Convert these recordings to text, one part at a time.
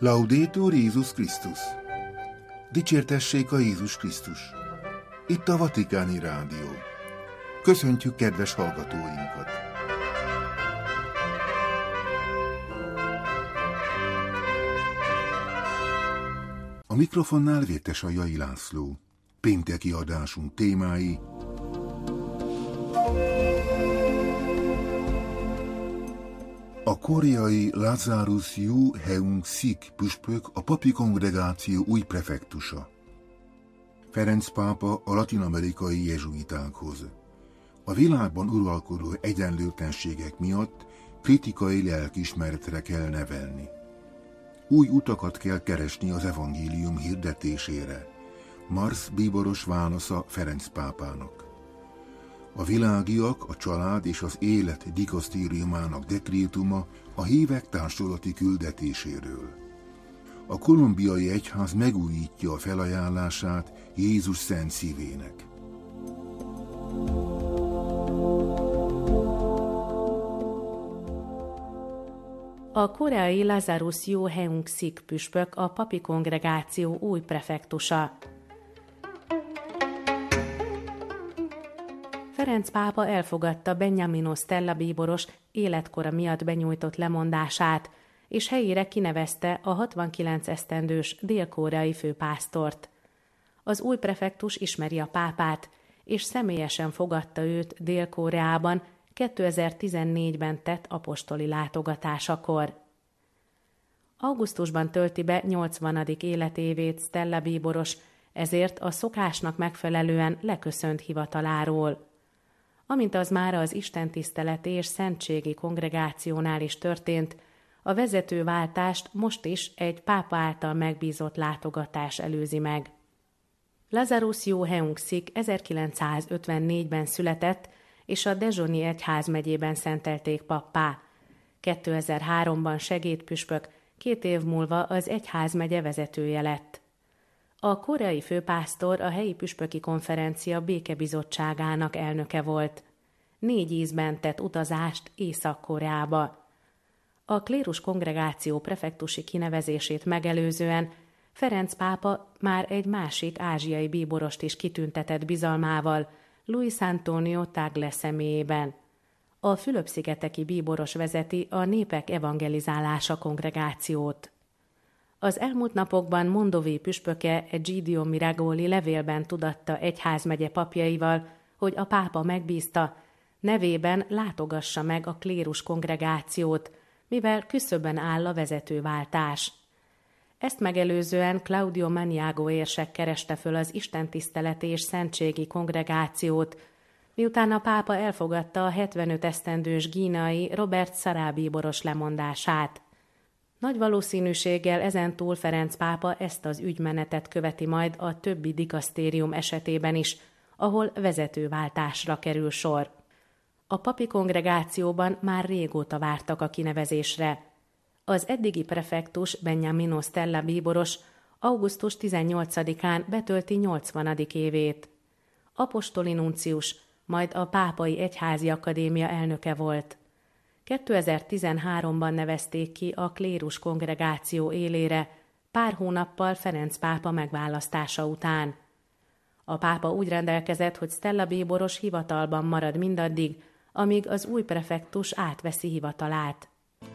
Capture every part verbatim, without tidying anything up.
Laudetur Jézus Krisztus! Dicsértessék a Jézus Krisztus! Itt a Vatikáni Rádió. Köszöntjük kedves hallgatóinkat! A mikrofonnál Vértesajai László. Pénteki adásunk témái: a koreai Lazarus Yu Heung-sik püspök a papi kongregáció új prefektusa. Ferenc pápa a latin-amerikai jezsuitákhoz. A világban uralkodó egyenlőtlenségek miatt kritikai lelkiismeretre kell nevelni. Új utakat kell keresni az evangélium hirdetésére. Mars bíboros válasza Ferenc pápának. A világiak, a család és az élet dikasztériumának dekrétuma a hívek társulati küldetéséről. A kolumbiai egyház megújítja a felajánlását Jézus szent szívének. A koreai Lazarus Yu Heung-sik püspök a papi kongregáció új prefektusa. Ferenc pápa elfogadta Benjamino Stella bíboros életkora miatt benyújtott lemondását, és helyére kinevezte a hatvankilenc esztendős dél-koreai főpásztort. Az új prefektus ismeri a pápát, és személyesen fogadta őt Dél-Koreában kétezer-tizennégyben tett apostoli látogatásakor. Augusztusban tölti be nyolcvanadik életévét Stella bíboros, ezért a szokásnak megfelelően leköszönt hivataláról. Amint az már az istentiszteleti és szentségi kongregációnál is történt, a vezetőváltást most is egy pápa által megbízott látogatás előzi meg. Lazarus Yu Heung-sik ezerkilencszázötvennégyben született, és a Dezsoni egyházmegyében szentelték pappá. kétezer-háromban segédpüspök, két év múlva az egyházmegye vezetője lett. A koreai főpásztor a helyi püspöki konferencia békebizottságának elnöke volt. Négy ízben tett utazást Észak-Koreába. A klérus kongregáció prefektusi kinevezését megelőzően Ferenc pápa már egy másik ázsiai bíborost is kitüntetett bizalmával, Luis Antonio Tagle személyében. A Fülöp-szigeteki bíboros vezeti a Népek Evangelizálása kongregációt. Az elmúlt napokban Mondovi püspöke Egidio Miragoli levélben tudatta egyházmegye papjaival, hogy a pápa megbízta, nevében látogassa meg a klérus kongregációt, mivel küszöbben áll a vezetőváltás. Ezt megelőzően Claudio Maniago érsek kereste föl az istentiszteleti és szentségi kongregációt, miután a pápa elfogadta a hetvenöt esztendős gínai Robert Sará bíboros lemondását. Nagy valószínűséggel ezentúl Ferenc pápa ezt az ügymenetet követi majd a többi dikasztérium esetében is, ahol vezetőváltásra kerül sor. A papi kongregációban már régóta vártak a kinevezésre. Az eddigi prefektus Benjamino Stella bíboros augusztus tizennyolcadikán betölti nyolcvanadik évét. Apostoli nuncius, majd a Pápai Egyházi Akadémia elnöke volt. kétezer-tizenháromban nevezték ki a klérus kongregáció élére, pár hónappal Ferenc pápa megválasztása után. A pápa úgy rendelkezett, hogy Stella bíboros hivatalban marad mindaddig, amíg az új prefektus átveszi hivatalát.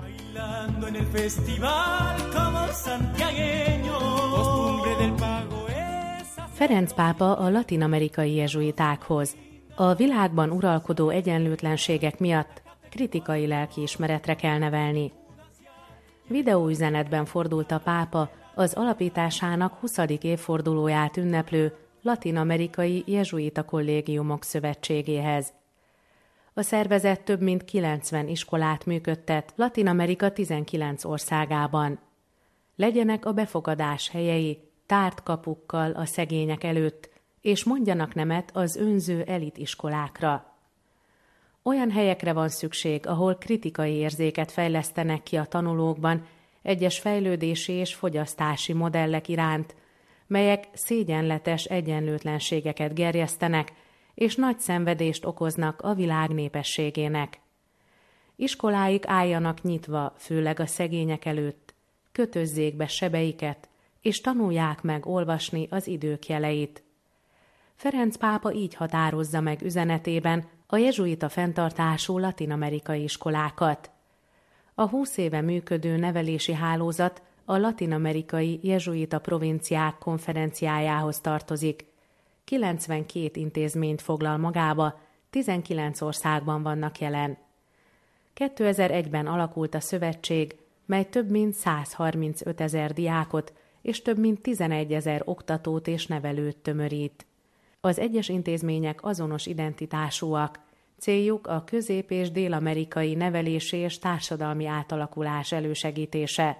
Ferenc pápa a latin-amerikai jezsuitákhoz. A világban uralkodó egyenlőtlenségek miatt kritikai lelkiismeretre kell nevelni. Videóüzenetben fordult a pápa az alapításának huszadik évfordulóját ünneplő Latin-amerikai jezsuita kollégiumok szövetségéhez. A szervezet több mint kilencven iskolát működtet Latin-Amerika tizenkilenc országában. Legyenek a befogadás helyei tárt kapukkal a szegények előtt, és mondjanak nemet az önző elitiskolákra. Olyan helyekre van szükség, ahol kritikai érzéket fejlesztenek ki a tanulókban egyes fejlődési és fogyasztási modellek iránt, melyek szégyenletes egyenlőtlenségeket gerjesztenek, és nagy szenvedést okoznak a világ népességének. Iskoláik álljanak nyitva, főleg a szegények előtt. kötözzék be sebeiket, és tanulják meg olvasni az idők jeleit. Ferenc pápa így határozza meg üzenetében a jezsuita fenntartású latin-amerikai iskolákat. A húsz éve működő nevelési hálózat a latin-amerikai jezsuita provinciák konferenciájához tartozik. kilencvenkét intézményt foglal magába, tizenkilenc országban vannak jelen. kétezer-egyben alakult a szövetség, mely több mint százharmincötezer diákot és több mint tizenegyezer oktatót és nevelőt tömörít. Az egyes intézmények azonos identitásúak, céljuk a közép- és dél-amerikai nevelési és társadalmi átalakulás elősegítése.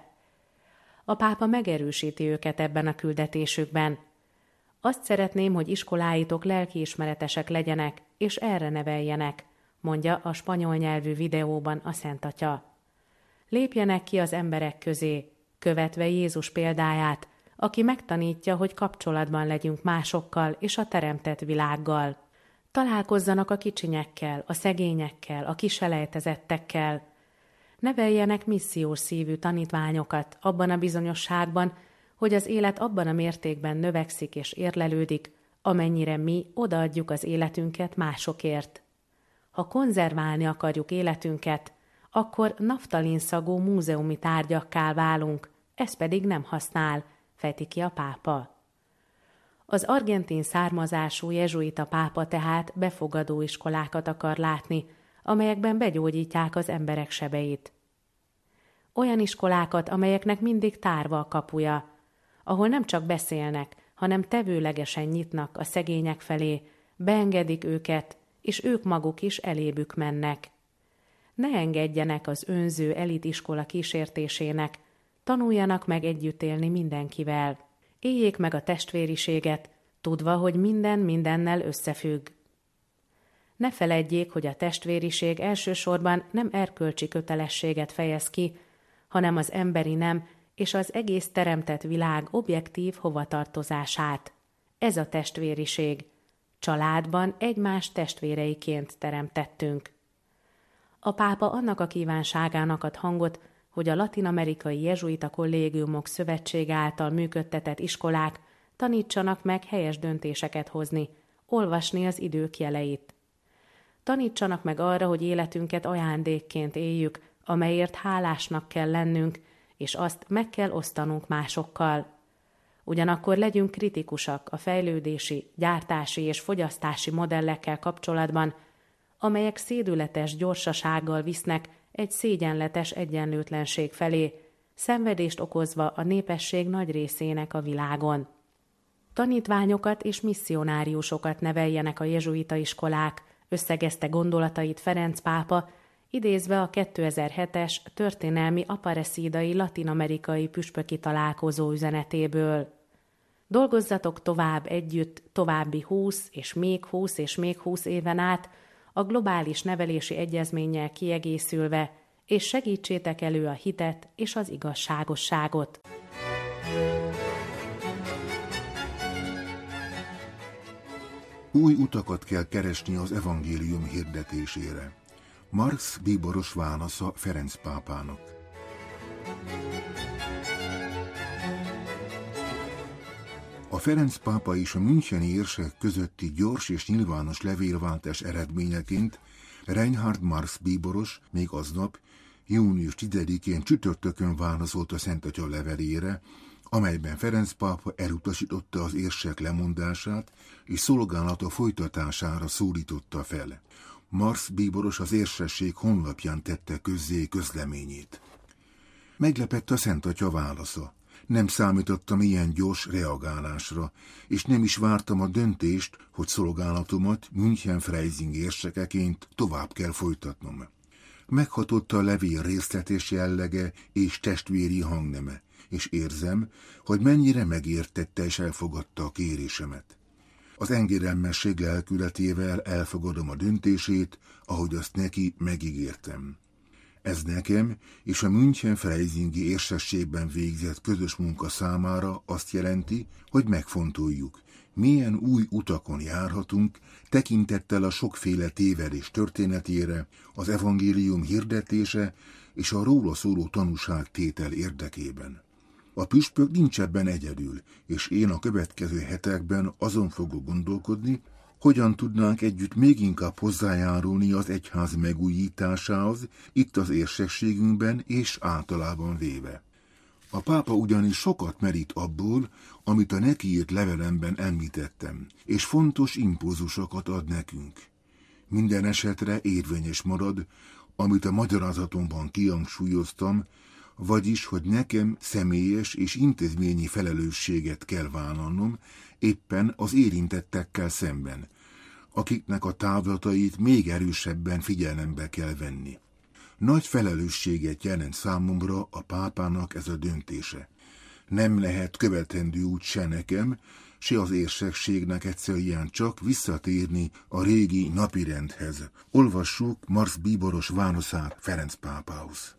A pápa megerősíti őket ebben a küldetésükben. Azt szeretném, hogy iskoláitok lelkiismeretesek legyenek, és erre neveljenek, mondja a spanyol nyelvű videóban a Szent Atya. Lépjenek ki az emberek közé, követve Jézus példáját, aki megtanítja, hogy kapcsolatban legyünk másokkal és a teremtett világgal. Találkozzanak a kicsinyekkel, a szegényekkel, a kiselejtezettekkel. Neveljenek missziós szívű tanítványokat abban a bizonyosságban, hogy az élet abban a mértékben növekszik és érlelődik, amennyire mi odaadjuk az életünket másokért. Ha konzerválni akarjuk életünket, akkor naftalinszagú múzeumi tárgyakká válunk, ez pedig nem használ, fejti ki a pápa. Az argentin származású jezsuita pápa tehát befogadó iskolákat akar látni, amelyekben begyógyítják az emberek sebeit. Olyan iskolákat, amelyeknek mindig tárva a kapuja, ahol nem csak beszélnek, hanem tevőlegesen nyitnak a szegények felé, beengedik őket, és ők maguk is elébük mennek. Ne engedjenek az önző elitiskola kísértésének, tanuljanak meg együtt élni mindenkivel. Éljék meg a testvériséget, tudva, hogy minden mindennel összefügg. Ne feledjék, hogy a testvériség elsősorban nem erkölcsi kötelességet fejez ki, hanem az emberi nem és az egész teremtett világ objektív hovatartozását. Ez a testvériség. Családban egymás testvéreiként teremtettünk. A pápa annak a kívánságának ad hangot, hogy a latin-amerikai jezsuita kollégiumok szövetsége által működtetett iskolák tanítsanak meg helyes döntéseket hozni, olvasni az idők jeleit. Tanítsanak meg arra, hogy életünket ajándékként éljük, amelyért hálásnak kell lennünk, és azt meg kell osztanunk másokkal. Ugyanakkor legyünk kritikusak a fejlődési, gyártási és fogyasztási modellekkel kapcsolatban, amelyek szédületes gyorsasággal visznek egy szégyenletes egyenlőtlenség felé, szenvedést okozva a népesség nagy részének a világon. Tanítványokat és misszionáriusokat neveljenek a jezsuita iskolák, összegezte gondolatait Ferenc pápa, idézve a kétezer-hetes történelmi aparecidai latin-amerikai püspöki találkozó üzenetéből. Dolgozzatok tovább együtt további húsz és még húsz és még húsz éven át, a globális nevelési egyezménnyel kiegészülve, és segítsétek elő a hitet és az igazságosságot. Új utakat kell keresni az evangélium hirdetésére. Marx bíboros válasza Ferenc pápának. A Ferenc pápa és a müncheni érsek közötti gyors és nyilvános levélváltás eredményeként Reinhard Marx bíboros még aznap, június tizedikén csütörtökön válaszolt a Szent Atya levelére, amelyben Ferenc pápa elutasította az érsek lemondását és szolgálata folytatására szólította fel. Marx bíboros az érsesség honlapján tette közzé közleményét. Meglepett a Szent Atya válasza. Nem számítottam ilyen gyors reagálásra, és nem is vártam a döntést, hogy szolgálatomat München-Freising érsekeként tovább kell folytatnom. Meghatotta a levél részletes jellege és testvéri hangneme, és érzem, hogy mennyire megértette és elfogadta a kérésemet. Az engedelmesség lelkületével elfogadom a döntését, ahogy azt neki megígértem. Ez nekem és a München-Freisingi érsességben végzett közös munka számára azt jelenti, hogy megfontoljuk, milyen új utakon járhatunk, tekintettel a sokféle tévedés történetére, az evangélium hirdetése és a róla szóló tanúságtétel érdekében. A püspök nincs ebben egyedül, és én a következő hetekben azon fogok gondolkodni, hogyan tudnánk együtt még inkább hozzájárulni az egyház megújításához, itt az érsekségünkben és általában véve. A pápa ugyanis sokat merít abból, amit a neki írt levelemben említettem, és fontos impulzusokat ad nekünk. Minden esetre érvényes marad, amit a magyarázatomban kihangsúlyoztam, vagyis, hogy nekem személyes és intézményi felelősséget kell vállalnom éppen az érintettekkel szemben, akiknek a távlatait még erősebben figyelembe kell venni. Nagy felelősséget jelent számomra a pápának ez a döntése. Nem lehet követendő út se nekem, se az érsekségnek egyszerűen csak visszatérni a régi napirendhez. Olvassuk Mars bíboros válaszát Ferenc pápához.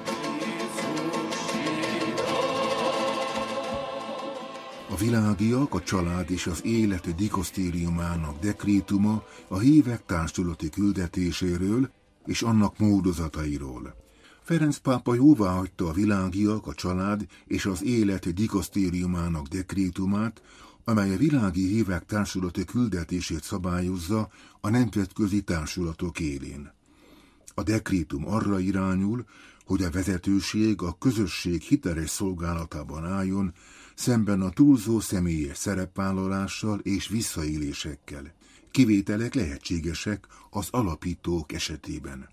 A világiak, a család és az élet dikosztériumának dekrétuma a hívek társulati küldetéséről és annak módozatairól. Ferenc pápa jóváhagyta a világiak, a család és az élet dikosztériumának dekrétumát, amely a világi hívek társulati küldetését szabályozza a nemzetközi társulatok élén. A dekrétum arra irányul, hogy a vezetőség a közösség hiteles szolgálatában álljon, szemben a túlzó személyes szerepvállalással és visszaélésekkel. Kivételek lehetségesek az alapítók esetében.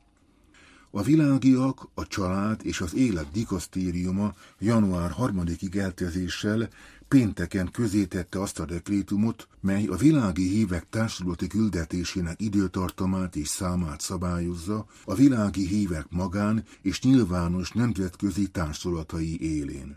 A világiak, a család és az élet dikosztériuma január harmadikig eltezéssel pénteken közzétette azt a dekrétumot, mely a világi hívek társulati küldetésének időtartamát és számát szabályozza a világi hívek magán és nyilvános nemzetközi társulatai élén.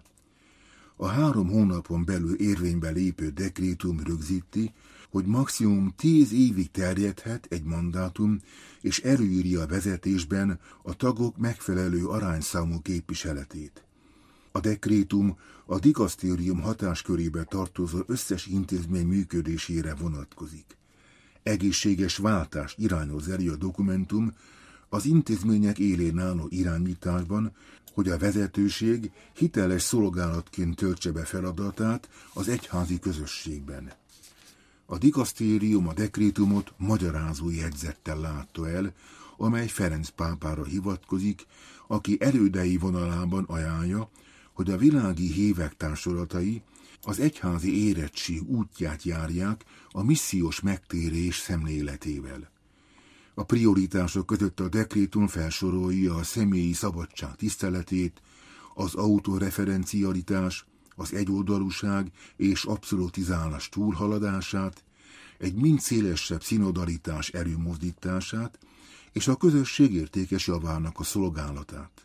A három hónapon belül érvénybe lépő dekrétum rögzíti, hogy maximum tíz évig terjedhet egy mandátum, és előírja a vezetésben a tagok megfelelő arányszámú képviseletét. A dekrétum a dikasztérium hatáskörébe tartozó összes intézmény működésére vonatkozik. Egészséges váltást irányoz elő a dokumentum az intézmények élén álló irányításban, hogy a vezetőség hiteles szolgálatként töltse be feladatát az egyházi közösségben. A dikasztérium a dekrétumot magyarázó jegyzettel látta el, amely Ferenc pápára hivatkozik, aki elődei vonalában ajánlja, hogy a világi hívek társulatai az egyházi érettség útját járják a missziós megtérés szemléletével. A prioritások között a dekrétum felsorolja a személyi szabadság tiszteletét, az autoreferencialitás, az egyoldalúság és abszolutizálás túlhaladását, egy mind szélesebb szinodalitás erőmozdítását és a közösség értékes javának a szolgálatát.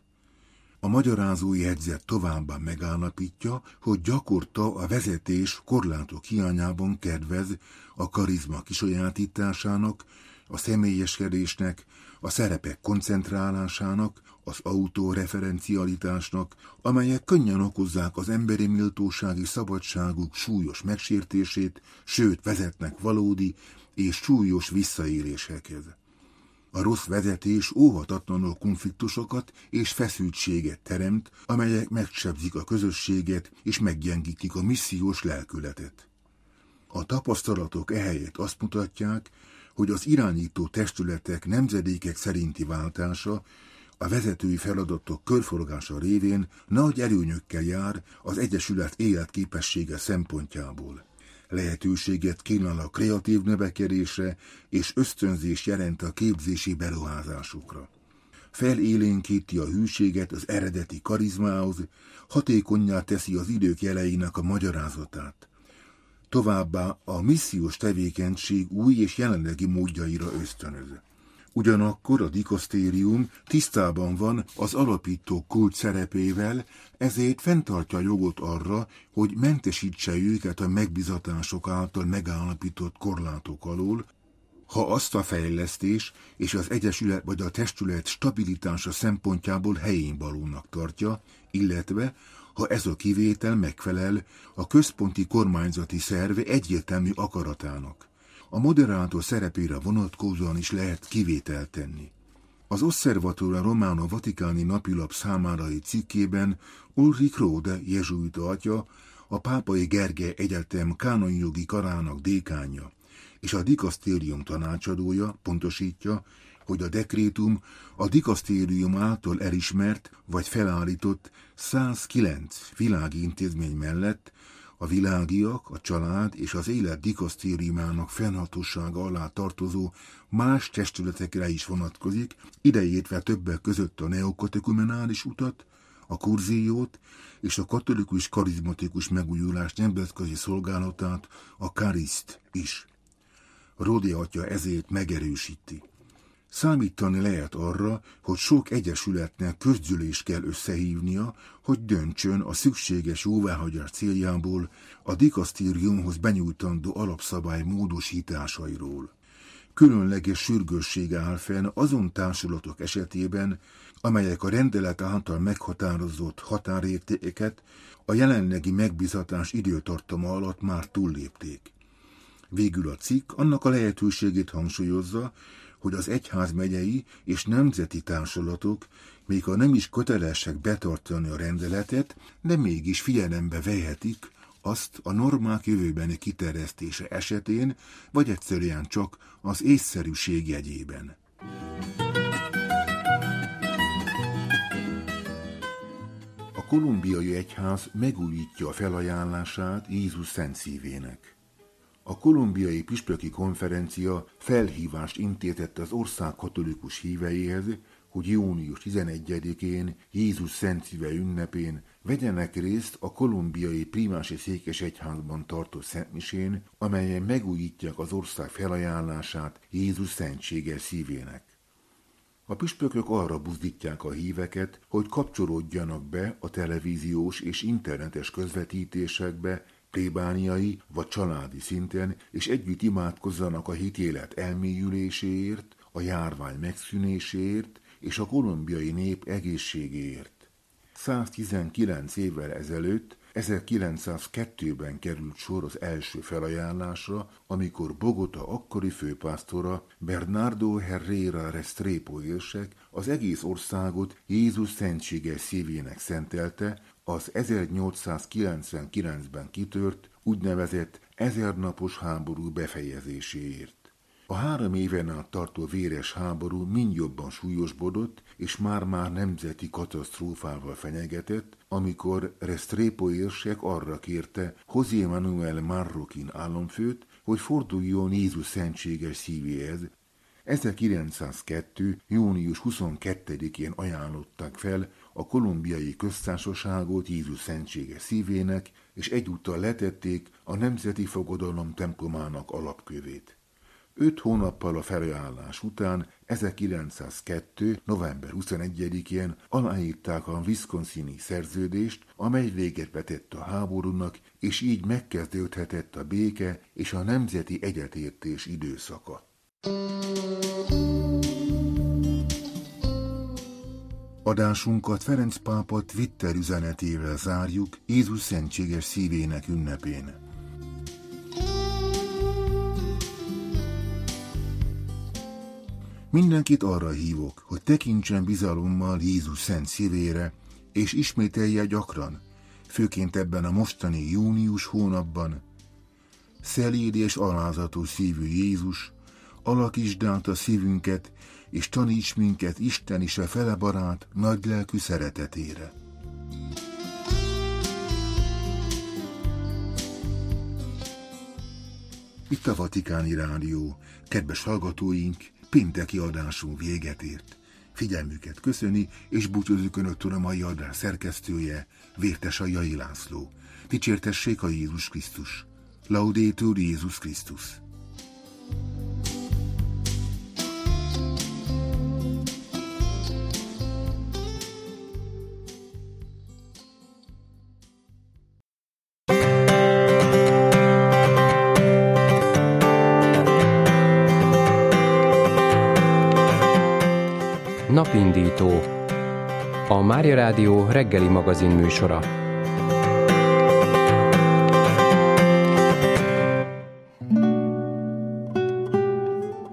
A magyarázó jegyzet továbbá megállapítja, hogy gyakorta a vezetés korlátok hiányában kedvez a karizma kisajátításának, a személyeskedésnek, a szerepek koncentrálásának, az autoreferencialitásnak, amelyek könnyen okozzák az emberi méltósági szabadságuk súlyos megsértését, sőt vezetnek valódi és súlyos visszaélésekhez. A rossz vezetés óhatatlanul konfliktusokat és feszültséget teremt, amelyek megsebzik a közösséget és meggyengítik a missziós lelkületet. A tapasztalatok ehelyett azt mutatják, hogy az irányító testületek nemzedékek szerinti váltása, a vezetői feladatok körforgása révén nagy előnyökkel jár az egyesület életképessége szempontjából. Lehetőséget kínál a kreatív növekedésre és ösztönzés jelent a képzési beruházásokra. Felélénkíti a hűséget az eredeti karizmához, hatékonnyá teszi az idők jeleinek a magyarázatát. Továbbá a missziós tevékenység új és jelenlegi módjaira ösztönöz. Ugyanakkor a dikasztérium tisztában van az alapító kult szerepével, ezért fenntartja a jogot arra, hogy mentesítse őket a megbizatások által megállapított korlátok alól, ha azt a fejlesztés és az egyesület vagy a testület stabilitása szempontjából helyénvalónak tartja, illetve ha ez a kivétel megfelel a központi kormányzati szerve egyértelmű akaratának. A moderátor szerepére vonatkozóan is lehet kivételt tenni. Az Osservatore Romano vatikáni napilap számára egy cikkében Ulrich Rode jezsuita atya, a Pápai Gergely Egyetem kánonjogi karának dékánja és a dikasztérium tanácsadója pontosítja, hogy a dekrétum a dikasztérium által elismert vagy felállított százkilenc világi intézmény mellett a világiak, a család és az élet dikasztériumának fennhatósága alá tartozó más testületekre is vonatkozik, ideértve többek között a neokatekumenális utat, a kurziót és a katolikus karizmatikus megújulás nemzetközi szolgálatát, a Kariszt is. Rode atya ezért megerősíti. Számítani lehet arra, hogy sok egyesületnek közgyűlést kell összehívnia, hogy döntsön a szükséges jóváhagyás céljából a dikasztériumhoz benyújtandó alapszabály módosításairól. Különleges sürgősség áll fenn azon társulatok esetében, amelyek a rendelet által meghatározott határértékeket a jelenlegi megbízatás időtartama alatt már túllépték. Végül a cikk annak a lehetőségét hangsúlyozza, hogy az egyházmegyei és nemzeti társulatok, még ha nem is kötelesek betartani a rendeletet, de mégis figyelembe vehetik azt a normák jövőbeni kiterjesztése esetén, vagy egyszerűen csak az észszerűség jegyében. A kolumbiai egyház megújítja a felajánlását Jézus Szent Szívének. A kolumbiai püspöki konferencia felhívást intézett az ország katolikus híveihez, hogy június tizenegyedikén, Jézus Szent Szíve ünnepén vegyenek részt a kolumbiai primási székesegyházban tartott szentmisén, amelyen megújítják az ország felajánlását Jézus szentséges szívének. A püspökök arra buzdítják a híveket, hogy kapcsolódjanak be a televíziós és internetes közvetítésekbe, plébániai vagy családi szinten, és együtt imádkozzanak a hitélet elmélyüléséért, a járvány megszűnéséért és a kolumbiai nép egészségéért. száztizenkilenc évvel ezelőtt, ezerkilencszázkettőben került sor az első felajánlásra, amikor Bogota akkori főpásztora, Bernardo Herrera Restrepo érsek az egész országot Jézus szentséges szívének szentelte, az ezernyolcszázkilencvenkilencben kitört úgynevezett ezernapos háború befejezéséért. A három éven át tartó véres háború mindjobban súlyosbodott, és már-már nemzeti katasztrófával fenyegetett, amikor Restrepo érsek arra kérte José Manuel Marroquín államfőt, hogy forduljon Jézus szentséges szívéhez. ezerkilencszázkettő. június huszonkettedikén ajánlották fel a kolumbiai köztársaságot Jézus szentséges szívének, és egyúttal letették a nemzeti fogadalom templomának alapkövét. Öt hónappal a felajánlás után, ezerkilencszázkettő. november huszonegyedikén aláírták a Wisconsini szerződést, amely véget vetett a háborúnak, és így megkezdődhetett a béke és a nemzeti egyetértés időszaka. Adásunkat Ferenc pápa Twitter üzenetével zárjuk Jézus szentséges szívének ünnepén. Mindenkit arra hívok, hogy tekintsen bizalommal Jézus szent szívére, és ismételje gyakran, főként ebben a mostani június hónapban: szelíd és alázatos szívű Jézus, alakítsd át a szívünket, és taníts minket Isten is a felebarát nagylelkű szeretetére. Itt a Vatikáni Rádió. Kedves hallgatóink, pénteki adásunk véget ért. Figyelmüket köszöni, és búcsúzik önöktől a mai adás szerkesztője, Vértes Aljai László. Dicsértessék a Jézus Krisztus. Laudetur Jézus Krisztus. Napindító. A Mária Rádió reggeli magazin műsora.